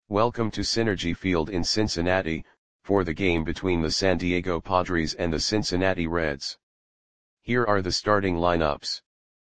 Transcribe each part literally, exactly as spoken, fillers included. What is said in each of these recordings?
Welcome to Synergy Field in Cincinnati, for the game between the San Diego Padres and the Cincinnati Reds. Here are the starting lineups.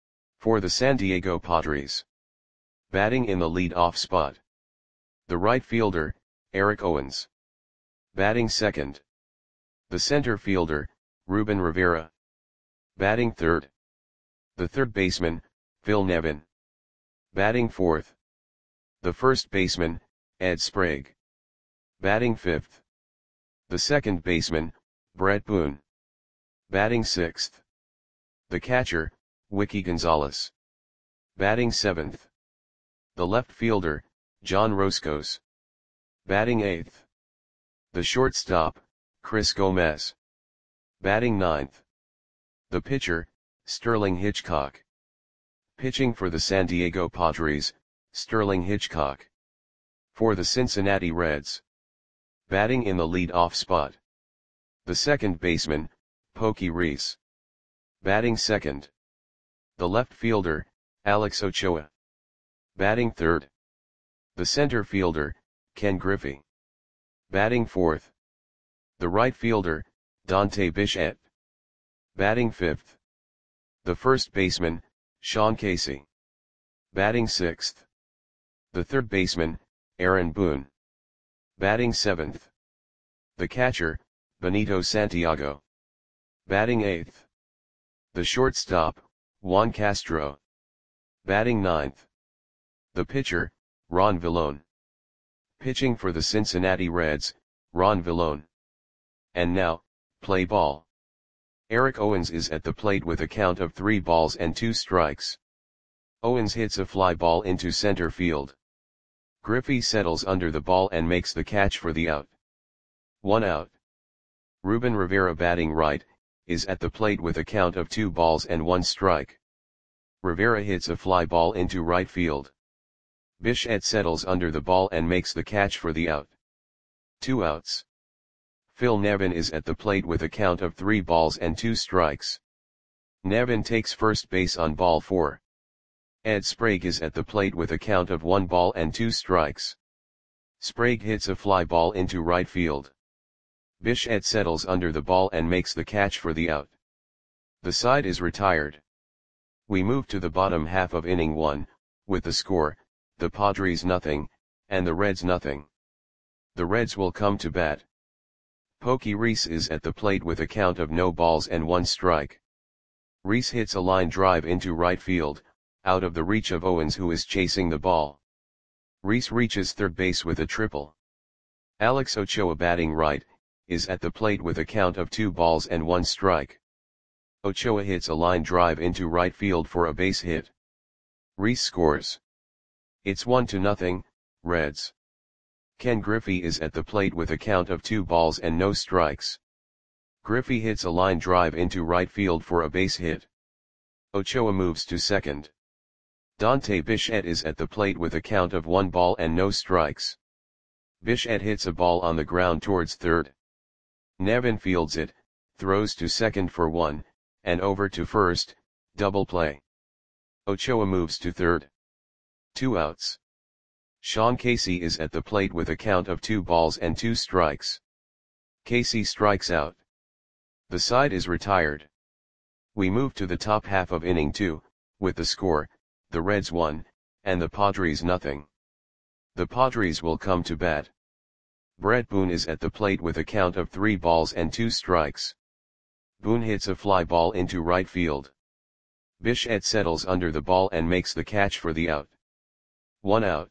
For the San Diego Padres. Batting in the lead-off spot. The right fielder, Eric Owens. Batting second. The center fielder, Ruben Rivera. Batting third. The third baseman, Phil Nevin. Batting fourth. The first baseman, Ed Sprague. Batting fifth. The second baseman, Brett Boone. Batting sixth. The catcher, Wiki Gonzalez. Batting seventh. The left fielder, John Roscoe. Batting eighth. The shortstop, Chris Gomez. Batting ninth. The pitcher, Sterling Hitchcock. Pitching for the San Diego Padres, Sterling Hitchcock. For the Cincinnati Reds. Batting in the lead-off spot. The second baseman, Pokey Reese. Batting second. The left fielder, Alex Ochoa. Batting third. The center fielder, Ken Griffey. Batting fourth. The right fielder, Dante Bichette. Batting fifth. The first baseman, Sean Casey. Batting sixth. The third baseman, Aaron Boone. Batting seventh. The catcher, Benito Santiago. Batting eighth. The shortstop, Juan Castro. Batting ninth. The pitcher, Ron Villone. Pitching for the Cincinnati Reds, Ron Villone. And now, play ball. Eric Owens is at the plate with a count of three balls and two strikes. Owens hits a fly ball into center field. Griffey settles under the ball and makes the catch for the out. One out. Ruben Rivera, batting right, is at the plate with a count of two balls and one strike. Rivera hits a fly ball into right field. Bichette settles under the ball and makes the catch for the out. Two outs. Phil Nevin is at the plate with a count of three balls and two strikes. Nevin takes first base on ball four. Ed Sprague is at the plate with a count of one ball and two strikes. Sprague hits a fly ball into right field. Bichette settles under the ball and makes the catch for the out. The side is retired. We move to the bottom half of inning one, with the score, the Padres nothing, and the Reds nothing. The Reds will come to bat. Pokey Reese is at the plate with a count of no balls and one strike. Reese hits a line drive into right field, out of the reach of Owens, who is chasing the ball. Reese reaches third base with a triple. Alex Ochoa, batting right, is at the plate with a count of two balls and one strike. Ochoa hits a line drive into right field for a base hit. Reese scores. It's one to nothing, Reds. Ken Griffey is at the plate with a count of two balls and no strikes. Griffey hits a line drive into right field for a base hit. Ochoa moves to second. Dante Bichette is at the plate with a count of one ball and no strikes. Bichette hits a ball on the ground towards third. Nevin fields it, throws to second for one, and over to first, double play. Ochoa moves to third. Two outs. Sean Casey is at the plate with a count of two balls and two strikes. Casey strikes out. The side is retired. We move to the top half of inning two, with the score, the Reds one, and the Padres nothing. The Padres will come to bat. Brett Boone is at the plate with a count of three balls and two strikes. Boone hits a fly ball into right field. Bichette settles under the ball and makes the catch for the out. One out.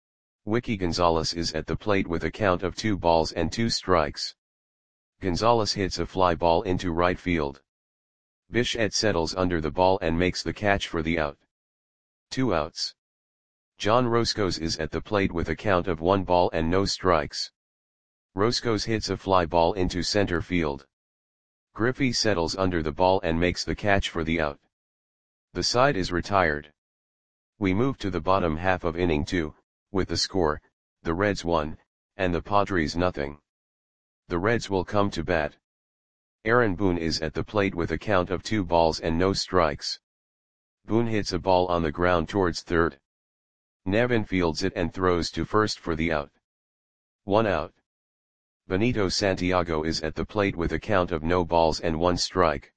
Wiki Gonzalez is at the plate with a count of two balls and two strikes. Gonzalez hits a fly ball into right field. Bichette settles under the ball and makes the catch for the out. Two outs. John Roscoe is at the plate with a count of one ball and no strikes. Roscoe hits a fly ball into center field. Griffey settles under the ball and makes the catch for the out. The side is retired. We move to the bottom half of inning two, with the score, the Reds one, and the Padres nothing. The Reds will come to bat. Aaron Boone is at the plate with a count of two balls and no strikes. Boone hits a ball on the ground towards third. Nevin fields it and throws to first for the out. One out. Benito Santiago is at the plate with a count of no balls and one strike.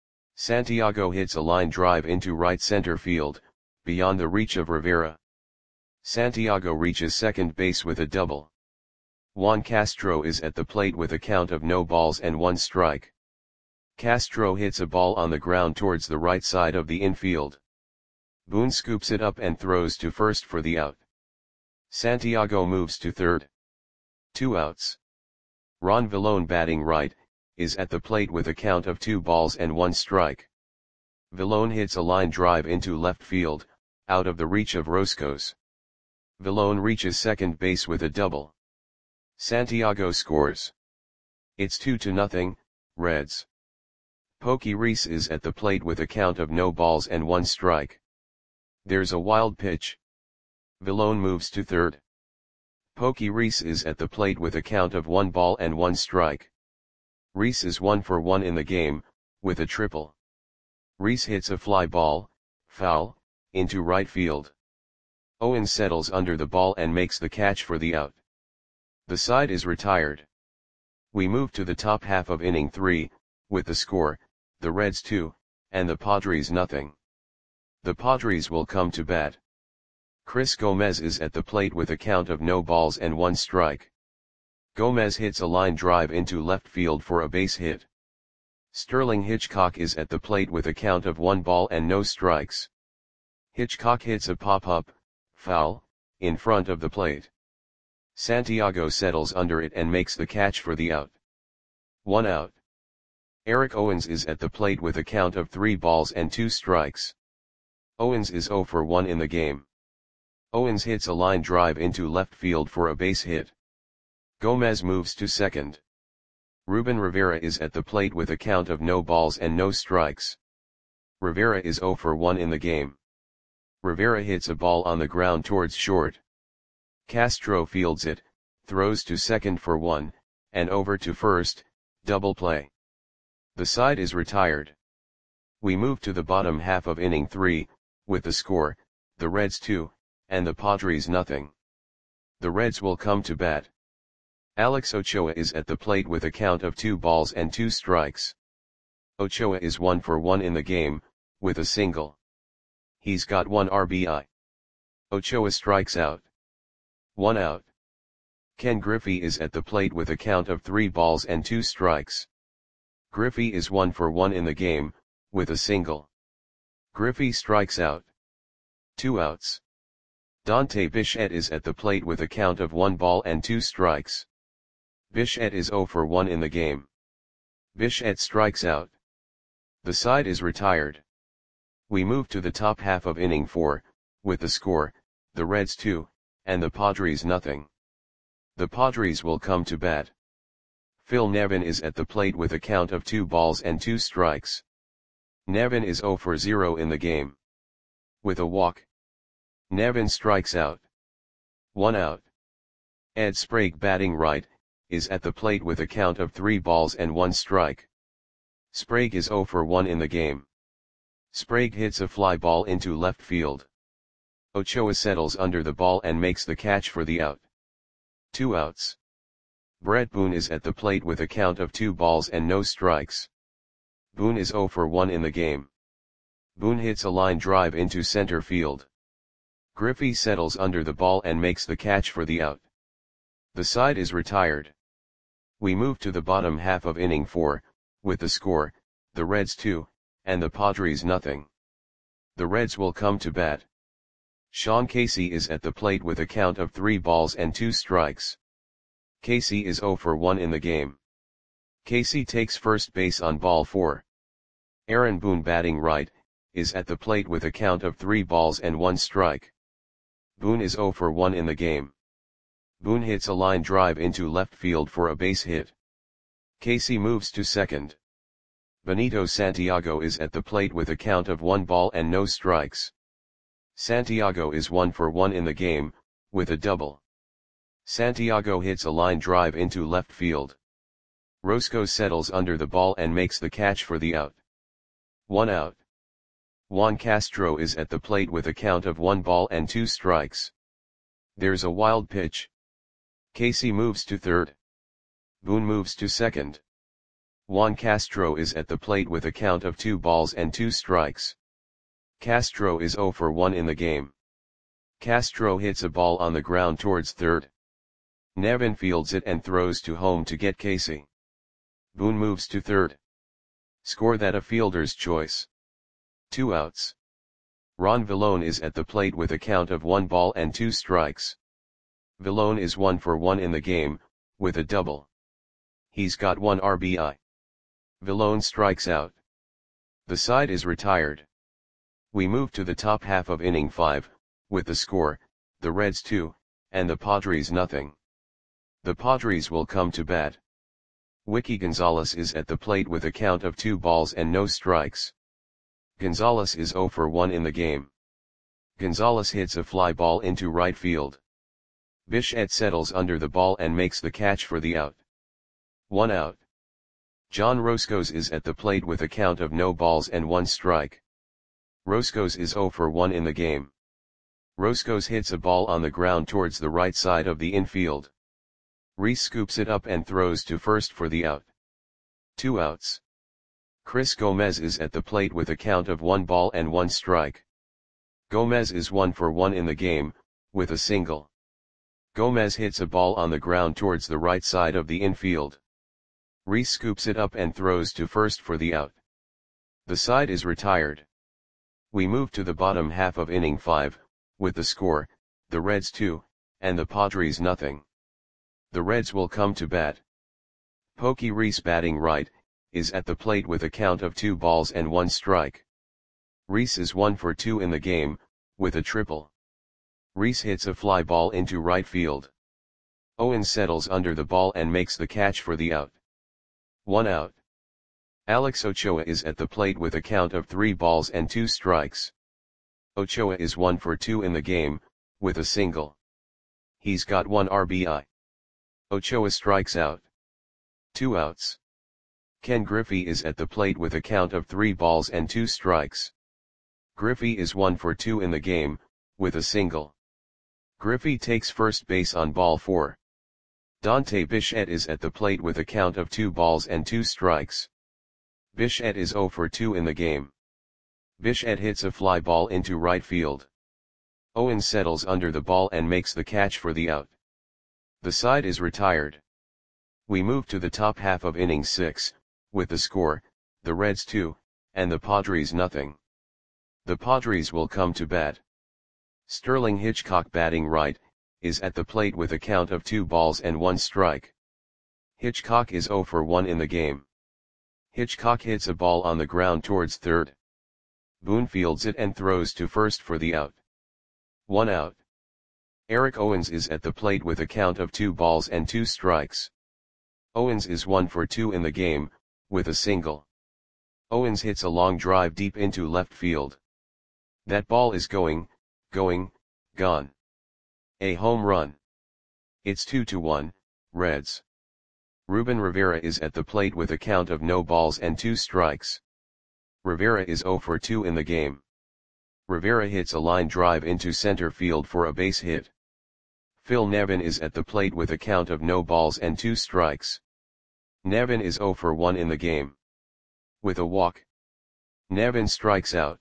Santiago hits a line drive into right center field, beyond the reach of Rivera. Santiago reaches second base with a double. Juan Castro is at the plate with a count of no balls and one strike. Castro hits a ball on the ground towards the right side of the infield. Boone scoops it up and throws to first for the out. Santiago moves to third. Two outs. Ron Villone, batting right, is at the plate with a count of two balls and one strike. Villone hits a line drive into left field, out of the reach of Roscos. Villone reaches second base with a double. Santiago scores. It's two to nothing, Reds. Pokey Reese is at the plate with a count of no balls and one strike. There's a wild pitch. Villone moves to third. Pokey Reese is at the plate with a count of one ball and one strike. Reese is one for one in the game, with a triple. Reese hits a fly ball, foul, into right field. Owens settles under the ball and makes the catch for the out. The side is retired. We move to the top half of inning three, with the score, the Reds two, and the Padres nothing. The Padres will come to bat. Chris Gomez is at the plate with a count of no balls and one strike. Gomez hits a line drive into left field for a base hit. Sterling Hitchcock is at the plate with a count of one ball and no strikes. Hitchcock hits a pop-up, foul, in front of the plate. Santiago settles under it and makes the catch for the out. One out. Eric Owens is at the plate with a count of three balls and two strikes. Owens is zero for one in the game. Owens hits a line drive into left field for a base hit. Gomez moves to second. Ruben Rivera is at the plate with a count of no balls and no strikes. Rivera is zero for one in the game. Rivera hits a ball on the ground towards short. Castro fields it, throws to second for one, and over to first, double play. The side is retired. We move to the bottom half of inning three, with the score, the Reds two, and the Padres nothing. The Reds will come to bat. Alex Ochoa is at the plate with a count of two balls and two strikes. Ochoa is one for one in the game, with a single. He's got one R B I. Ochoa strikes out. One out. Ken Griffey is at the plate with a count of three balls and two strikes. Griffey is one for one in the game, with a single. Griffey strikes out. Two outs. Dante Bichette is at the plate with a count of one ball and two strikes. Bichette is zero for one in the game. Bichette strikes out. The side is retired. We move to the top half of inning four, with the score, the Reds two, and the Padres nothing. The Padres will come to bat. Phil Nevin is at the plate with a count of two balls and two strikes. Nevin is zero for zero in the game. With a walk. Nevin strikes out. One out. Ed Sprague, batting right, is at the plate with a count of three balls and one strike. Sprague is zero for one in the game. Sprague hits a fly ball into left field. Ochoa settles under the ball and makes the catch for the out. Two outs. Brett Boone is at the plate with a count of two balls and no strikes. Boone is zero for one in the game. Boone hits a line drive into center field. Griffey settles under the ball and makes the catch for the out. The side is retired. We move to the bottom half of inning four, with the score, the Reds two, and the Padres nothing. The Reds will come to bat. Sean Casey is at the plate with a count of three balls and two strikes. Casey is zero for one in the game. Casey takes first base on ball four. Aaron Boone, batting right, is at the plate with a count of three balls and one strike. Boone is zero for one in the game. Boone hits a line drive into left field for a base hit. Casey moves to second. Benito Santiago is at the plate with a count of one ball and no strikes. Santiago is one for one in the game, with a double. Santiago hits a line drive into left field. Roscoe settles under the ball and makes the catch for the out. One out. Juan Castro is at the plate with a count of one ball and two strikes. There's a wild pitch. Casey moves to third. Boone moves to second. Juan Castro is at the plate with a count of two balls and two strikes. Castro is zero for one in the game. Castro hits a ball on the ground towards third. Nevin fields it and throws to home to get Casey. Boone moves to third. Score that a fielder's choice. Two outs. Ron Villone is at the plate with a count of one ball and two strikes. Villone is one for one in the game, with a double. He's got one R B I. Villone strikes out. The side is retired. We move to the top half of inning five, with the score, the Reds two, and the Padres nothing. The Padres will come to bat. Wiki Gonzalez is at the plate with a count of two balls and no strikes. Gonzalez is zero for one in the game. Gonzalez hits a fly ball into right field. Bichette settles under the ball and makes the catch for the out. One out. John Roscoe is at the plate with a count of no balls and one strike. Roscoe is zero for one in the game. Roscoe hits a ball on the ground towards the right side of the infield. Reese scoops it up and throws to first for the out. Two outs. Chris Gomez is at the plate with a count of one ball and one strike. Gomez is one for one in the game, with a single. Gomez hits a ball on the ground towards the right side of the infield. Reese scoops it up and throws to first for the out. The side is retired. We move to the bottom half of inning five, with the score, the Reds two, and the Padres nothing. The Reds will come to bat. Pokey Reese, batting right, is at the plate with a count of two balls and one strike. Reese is one for two in the game, with a triple. Reese hits a fly ball into right field. Owens settles under the ball and makes the catch for the out. One out. Alex Ochoa is at the plate with a count of three balls and two strikes. Ochoa is one for two in the game, with a single. He's got one R B I. Ochoa strikes out. Two outs. Ken Griffey is at the plate with a count of three balls and two strikes. Griffey is one for two in the game, with a single. Griffey takes first base on ball four. Dante Bichette is at the plate with a count of two balls and two strikes. Bichette is zero for two in the game. Bichette hits a fly ball into right field. Owens settles under the ball and makes the catch for the out. The side is retired. We move to the top half of inning six, with the score, the Reds two, and the Padres nothing. The Padres will come to bat. Sterling Hitchcock, batting right, is at the plate with a count of two balls and one strike. Hitchcock is zero for one in the game. Hitchcock hits a ball on the ground towards third. Boone fields it and throws to first for the out. One out. Eric Owens is at the plate with a count of two balls and two strikes. Owens is one for two in the game, with a single. Owens hits a long drive deep into left field. That ball is going, going, gone. A home run. It's two to one, Reds. Ruben Rivera is at the plate with a count of no balls and two strikes. Rivera is zero for two in the game. Rivera hits a line drive into center field for a base hit. Phil Nevin is at the plate with a count of no balls and two strikes. Nevin is zero for one in the game. With a walk. Nevin strikes out.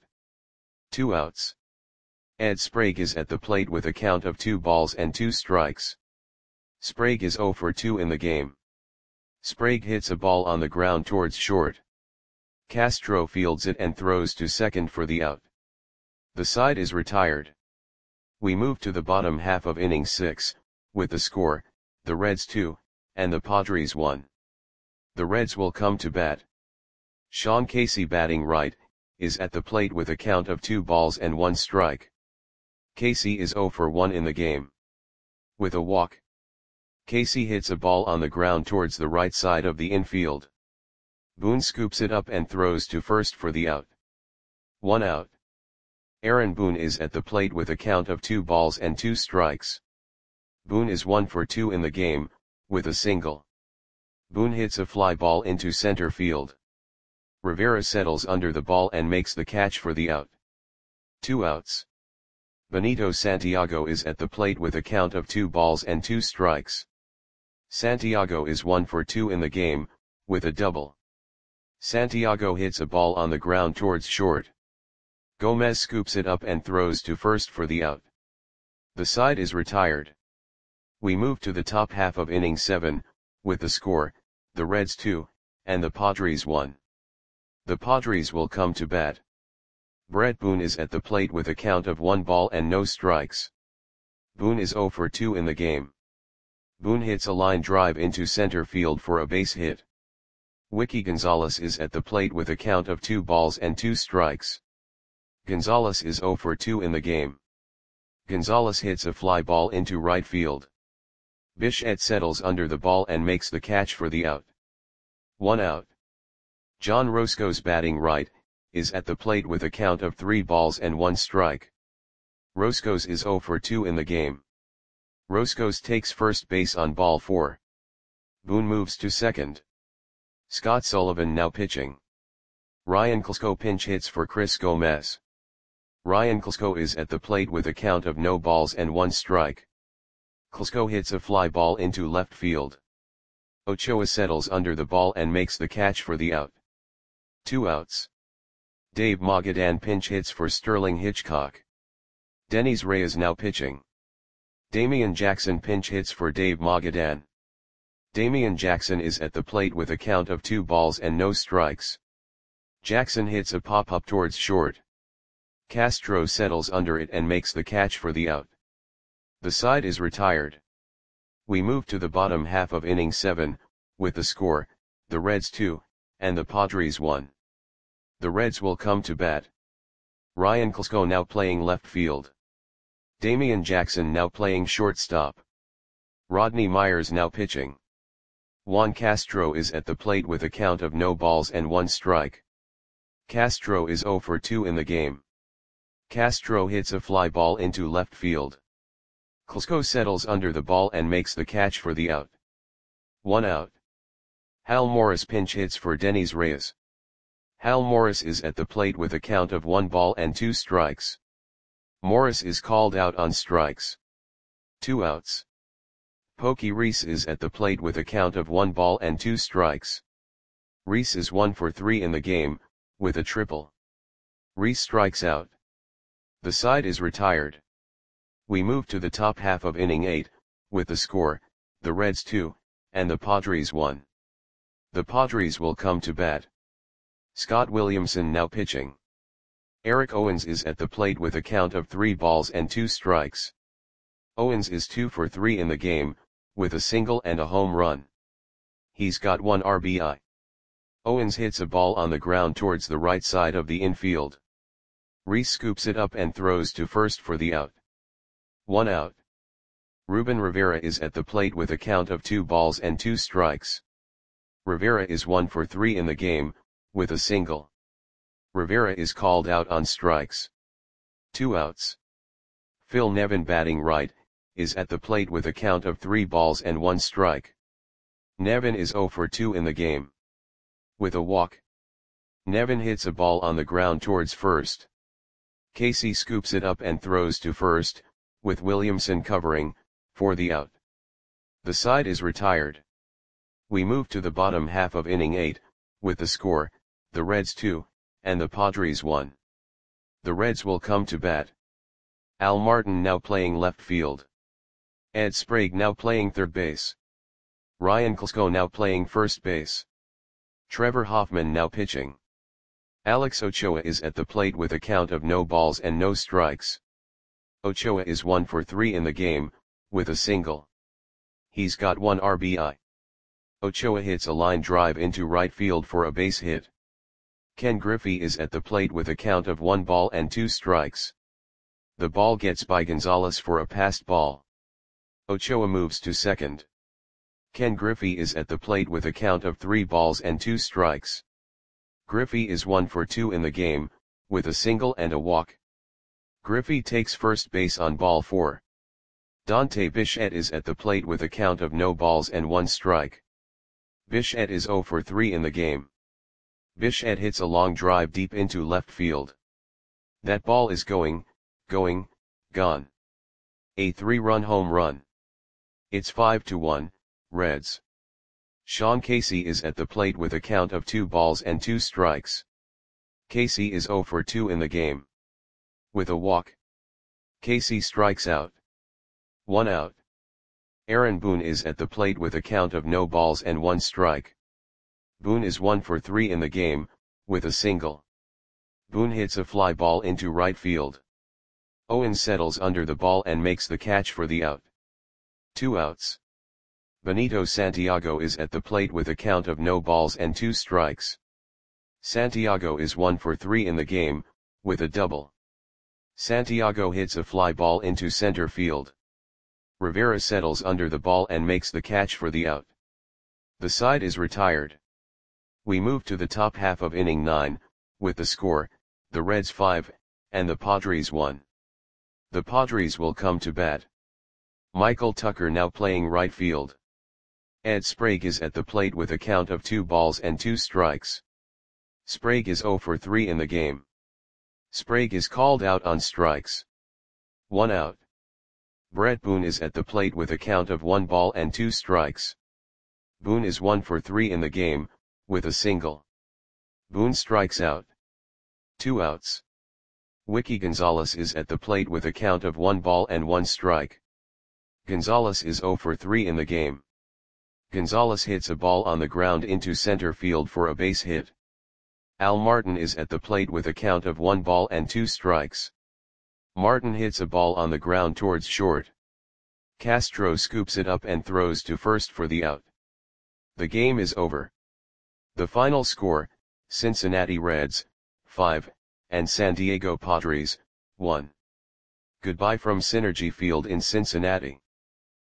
Two outs. Ed Sprague is at the plate with a count of two balls and two strikes. Sprague is zero for two in the game. Sprague hits a ball on the ground towards short. Castro fields it and throws to second for the out. The side is retired. We move to the bottom half of inning six, with the score, the Reds two, and the Padres one. The Reds will come to bat. Sean Casey, batting right, is at the plate with a count of two balls and one strike. Casey is zero for one in the game. With a walk. Casey hits a ball on the ground towards the right side of the infield. Boone scoops it up and throws to first for the out. One out. Aaron Boone is at the plate with a count of two balls and two strikes. Boone is one for two in the game, with a single. Boone hits a fly ball into center field. Rivera settles under the ball and makes the catch for the out. Two outs. Benito Santiago is at the plate with a count of two balls and two strikes. Santiago is one for two in the game, with a double. Santiago hits a ball on the ground towards short. Gomez scoops it up and throws to first for the out. The side is retired. We move to the top half of inning seven, with the score, the Reds two, and the Padres one. The Padres will come to bat. Brett Boone is at the plate with a count of one ball and no strikes. Boone is zero for two in the game. Boone hits a line drive into center field for a base hit. Wiki Gonzalez is at the plate with a count of two balls and two strikes. Gonzalez is zero for two in the game. Gonzalez hits a fly ball into right field. Bichette settles under the ball and makes the catch for the out. One out. John Roscoe's batting right, is at the plate with a count of three balls and one strike. Roscoe's is zero for two in the game. Roscoe's takes first base on ball four. Boone moves to second. Scott Sullivan now pitching. Ryan Klesko pinch hits for Chris Gomez. Ryan Klesko is at the plate with a count of no balls and one strike. Klesko hits a fly ball into left field. Ochoa settles under the ball and makes the catch for the out. Two outs. Dave Magadan pinch hits for Sterling Hitchcock. Dennis Reyes now pitching. Damian Jackson pinch hits for Dave Magadan. Damian Jackson is at the plate with a count of two balls and no strikes. Jackson hits a pop-up towards short. Castro settles under it and makes the catch for the out. The side is retired. We move to the bottom half of inning seven, with the score, the Reds two, and the Padres one. The Reds will come to bat. Ryan Klesko now playing left field. Damian Jackson now playing shortstop. Rodney Myers now pitching. Juan Castro is at the plate with a count of no balls and one strike. Castro is zero for two in the game. Castro hits a fly ball into left field. Klesko settles under the ball and makes the catch for the out. One out. Hal Morris pinch hits for Dennis Reyes. Hal Morris is at the plate with a count of one ball and two strikes. Morris is called out on strikes. Two outs. Pokey Reese is at the plate with a count of one ball and two strikes. Reese is one for three in the game, with a triple. Reese strikes out. The side is retired. We move to the top half of inning eight, with the score, the Reds two, and the Padres one. The Padres will come to bat. Scott Williamson now pitching. Eric Owens is at the plate with a count of three balls and two strikes. Owens is two for three in the game, with a single and a home run. He's got one R B I. Owens hits a ball on the ground towards the right side of the infield. Reese scoops it up and throws to first for the out. One out. Ruben Rivera is at the plate with a count of two balls and two strikes. Rivera is one for three in the game, with a single. Rivera is called out on strikes. Two outs. Phil Nevin batting right, is at the plate with a count of three balls and one strike. Nevin is zero for two in the game. With a walk. Nevin hits a ball on the ground towards first. Casey scoops it up and throws to first, with Williamson covering, for the out. The side is retired. We move to the bottom half of inning eight, with the score, the Reds two, and the Padres one. The Reds will come to bat. Al Martin now playing left field. Ed Sprague now playing third base. Ryan Klesko now playing first base. Trevor Hoffman now pitching. Alex Ochoa is at the plate with a count of no balls and no strikes. Ochoa is one for three in the game, with a single. He's got one R B I. Ochoa hits a line drive into right field for a base hit. Ken Griffey is at the plate with a count of one ball and two strikes. The ball gets by Gonzalez for a passed ball. Ochoa moves to second. Ken Griffey is at the plate with a count of three balls and two strikes. Griffey is one for two in the game, with a single and a walk. Griffey takes first base on ball four. Dante Bichette is at the plate with a count of no balls and one strike. Bichette is zero for three in the game. Bichette hits a long drive deep into left field. That ball is going, going, gone. A three-run home run. It's five to one, Reds. Sean Casey is at the plate with a count of two balls and two strikes. Casey is zero for two in the game. With a walk, Casey strikes out. One out. Aaron Boone is at the plate with a count of no balls and one strike. Boone is one for three in the game, with a single. Boone hits a fly ball into right field. Owen settles under the ball and makes the catch for the out. Two outs. Benito Santiago is at the plate with a count of no balls and two strikes. Santiago is one for three in the game, with a double. Santiago hits a fly ball into center field. Rivera settles under the ball and makes the catch for the out. The side is retired. We move to the top half of inning nine, with the score, the Reds five, and the Padres one. The Padres will come to bat. Michael Tucker now playing right field. Ed Sprague is at the plate with a count of two balls and two strikes. Sprague is zero for three in the game. Sprague is called out on strikes. One out. Brett Boone is at the plate with a count of one ball and two strikes. Boone is one for three in the game, with a single. Boone strikes out. Two outs. Wiki Gonzalez is at the plate with a count of one ball and one strike. Gonzalez is zero for three in the game. Gonzalez hits a ball on the ground into center field for a base hit. Al Martin is at the plate with a count of one ball and two strikes. Martin hits a ball on the ground towards short. Castro scoops it up and throws to first for the out. The game is over. The final score, Cincinnati Reds, five, and San Diego Padres, one. Goodbye from Synergy Field in Cincinnati.